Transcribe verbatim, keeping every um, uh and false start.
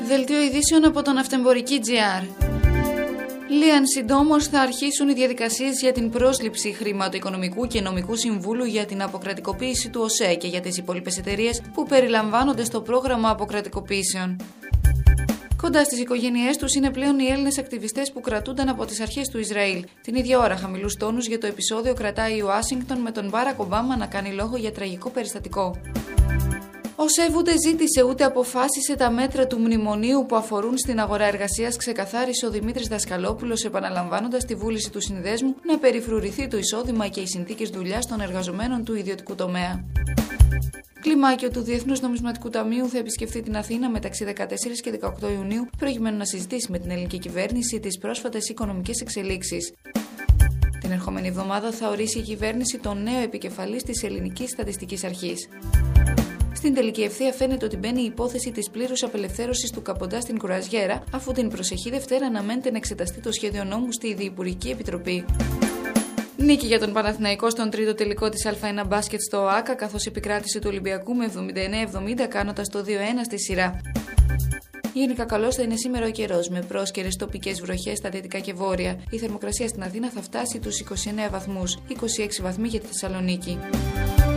Δελτίο ειδήσεων από τον Ναυτεμπορική τζι αρ. Λίαν συντόμως θα αρχίσουν οι διαδικασίες για την πρόσληψη χρηματοοικονομικού και νομικού συμβούλου για την αποκρατικοποίηση του ΟΣΕ και για τις υπόλοιπες εταιρείες που περιλαμβάνονται στο πρόγραμμα αποκρατικοποίησεων. Κοντά στις οικογένειές τους είναι πλέον οι Έλληνες ακτιβιστές που κρατούνταν από τις αρχές του Ισραήλ. Την ίδια ώρα, χαμηλούς τόνους για το επεισόδιο κρατάει η Ουάσιγκτον με τον Μπάρακ Ομπάμα να κάνει λόγο για τραγικό περιστατικό. Ο ΣΕΒ ούτε ζήτησε ούτε αποφάσισε τα μέτρα του μνημονίου που αφορούν στην αγορά εργασίας, ξεκαθάρισε ο Δημήτρης Δασκαλόπουλος, επαναλαμβάνοντας τη βούληση του συνδέσμου να περιφρουρηθεί το εισόδημα και οι συνθήκες δουλειάς των εργαζομένων του ιδιωτικού τομέα. Κλιμάκιο του Διεθνούς Νομισματικού Ταμείου θα επισκεφθεί την Αθήνα μεταξύ δεκατέσσερις και δεκαοκτώ Ιουνίου, προκειμένου να συζητήσει με την ελληνική κυβέρνηση τις πρόσφατες οικονομικές εξελίξεις. Την ερχόμενη εβδομάδα θα ορίσει η κυβέρνηση τον νέο επικεφαλής της Ελληνικής Στατιστικής Αρχής. Στην τελική ευθεία φαίνεται ότι μπαίνει η υπόθεση της πλήρους απελευθέρωσης του Καποντά στην Κουραζιέρα, αφού την προσεχή Δευτέρα αναμένεται να εξεταστεί το σχέδιο νόμου στη Διυπουργική Επιτροπή. Νίκη για τον Παναθηναϊκό στον τρίτο τελικό της Α ένα μπάσκετ στο ΟΑΚΑ, καθώς επικράτησε του Ολυμπιακού με εβδομήντα εννέα εβδομήντα, κάνοντας το δύο ένα στη σειρά. Γενικά καλός θα είναι σήμερα ο καιρός, με πρόσκαιρες τοπικές βροχές στα δυτικά και βόρεια. Η θερμοκρασία στην Αθήνα θα φτάσει τους είκοσι εννέα βαθμούς, είκοσι έξι βαθμοί για τη Θεσσαλονίκη.